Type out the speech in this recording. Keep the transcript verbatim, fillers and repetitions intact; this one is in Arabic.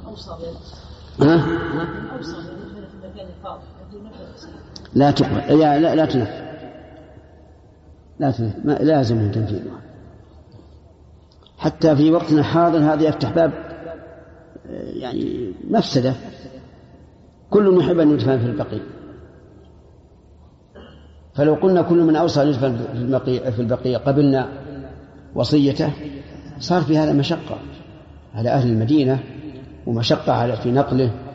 ها؟ لا تقبل، لا لا لا تنفذ، لا تنفذ، لازم تنفيذها. حتى في وقتنا الحاضر هذا يفتح باب يعني مفسدة، كل يحب أن يدفن في البقيع، فلو قلنا كل من أوصى أن يدفن في البقيع في البقيع قبلنا وصيته صار في هذا مشقة على أهل المدينة ومشقة على في نقله